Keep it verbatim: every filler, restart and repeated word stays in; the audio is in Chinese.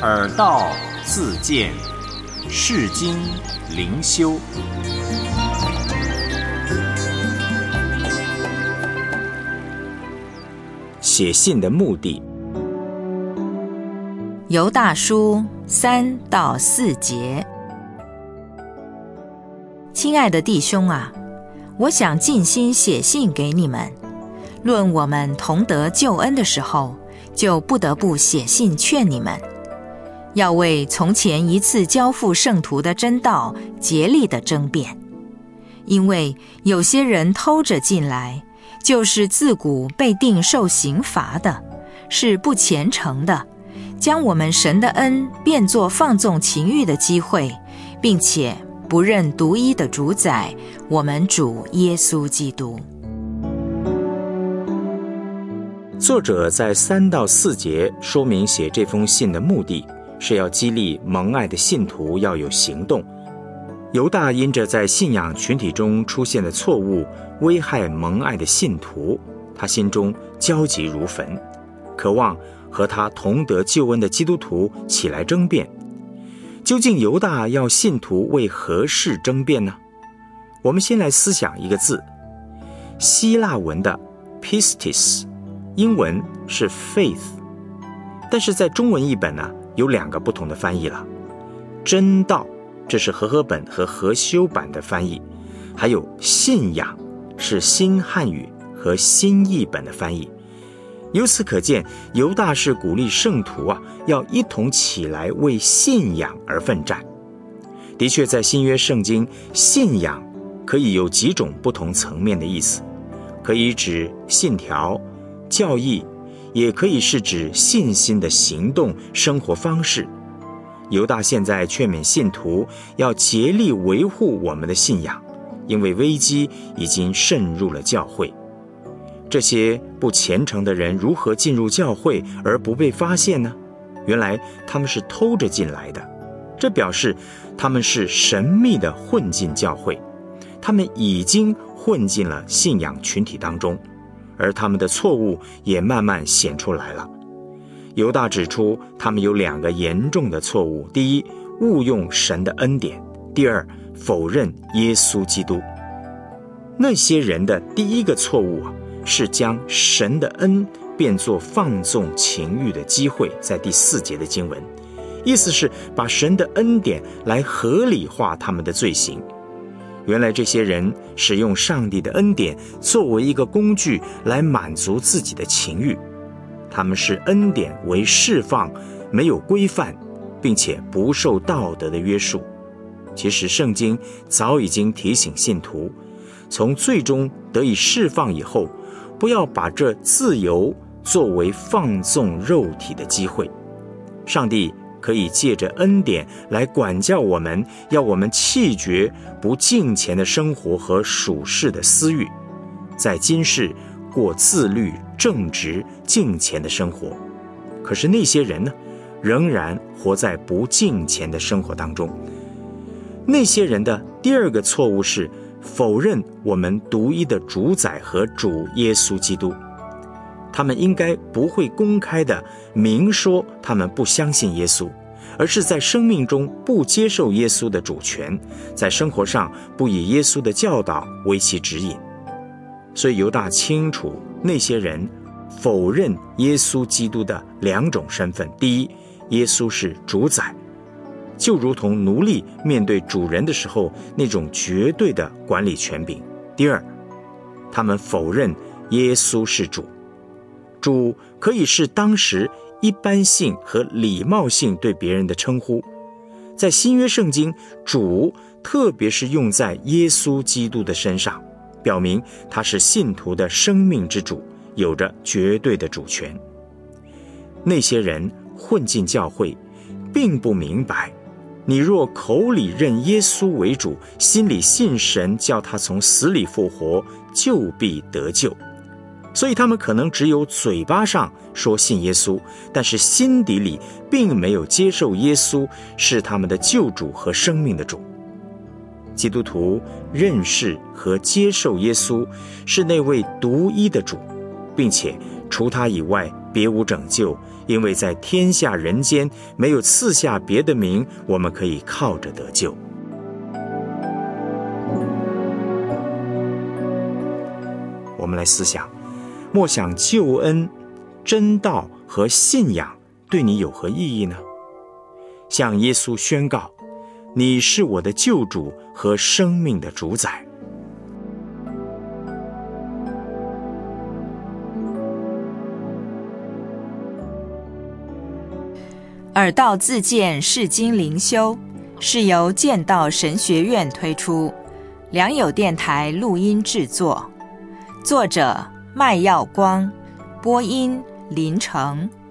耳道自见，世经灵修。 写信的目的。 犹大书三到四节。亲爱的弟兄啊，我想尽心写信给你们，论我们同得救恩的时候，就不得不写信劝你们，要为从前一次交付圣徒的真道竭力的争辩。因为有些人偷着进来，就是自古被定受刑罚的，是不虔诚的，将我们神的恩变作放纵情欲的机会，并且不认独一的主宰，我们主耶稣基督。 作者在三到四节说明写这封信的目的，是要激励蒙爱的信徒要有行动。犹大因着在信仰群体中出现的错误，危害蒙爱的信徒，他心中焦急如焚，渴望和他同得救恩的基督徒起来争辩。究竟犹大要信徒为何事争辩呢？我们先来思想一个字，希腊文的 pistis， 英文是 faith， 但是在中文译本呢，有两个不同的翻译了。真道，这是和合本和合修版的翻译，还有信仰，是新汉语和新译本的翻译。由此可见，犹大是鼓励圣徒啊，要一同起来为信仰而奋战。的确，在新约圣经，信仰可以有几种不同层面的意思，可以指信条、教义，也可以是指信心的行动、生活方式。犹大现在劝勉信徒要竭力维护我们的信仰，因为危机已经渗入了教会。这些不虔诚的人如何进入教会而不被发现呢？原来他们是偷着进来的，这表示他们是神秘地混进教会，他们已经混进了信仰群体当中，而他们的错误也慢慢显出来了。犹大指出他们有两个严重的错误：第一，误用神的恩典；第二，否认耶稣基督。那些人的第一个错误啊，是将神的恩变作放纵情欲的机会，在第四节的经文，意思是把神的恩典来合理化他们的罪行。原来这些人使用上帝的恩典作为一个工具来满足自己的情欲，他们视恩典为释放，没有规范，并且不受道德的约束。其实圣经早已经提醒信徒，从罪中得以释放以后，不要把这自由作为放纵肉体的机会。上帝可以借着恩典来管教我们，要我们弃绝不敬虔的生活和属世的私欲，在今世过自律、正直、敬虔的生活。可是那些人呢，仍然活在不敬虔的生活当中。那些人的第二个错误是否认我们独一的主宰和主耶稣基督。他们应该不会公开的明说他们不相信耶稣，而是在生命中不接受耶稣的主权，在生活上不以耶稣的教导为其指引。所以犹大清楚那些人否认耶稣基督的两种身份：第一，耶稣是主宰，就如同奴隶面对主人的时候那种绝对的管理权柄；第二，他们否认耶稣是主。主可以是当时一般性和礼貌性对别人的称呼，在新约圣经，主特别是用在耶稣基督的身上，表明他是信徒的生命之主，有着绝对的主权。那些人混进教会，并不明白，你若口里认耶稣为主，心里信神叫他从死里复活，就必得救。所以他们可能只有嘴巴上说信耶稣，但是心底里并没有接受耶稣是他们的救主和生命的主。基督徒认识和接受耶稣是那位独一的主，并且除他以外别无拯救，因为在天下人间没有赐下别的名，我们可以靠着得救。我们来思想，默想救恩、真道和信仰对你有何意义呢？向耶稣宣告，你是我的救主和生命的主宰。 耳道自荐释经灵修是由剑道神学院推出，良友电台录音制作，作者麦耀光，播音林成。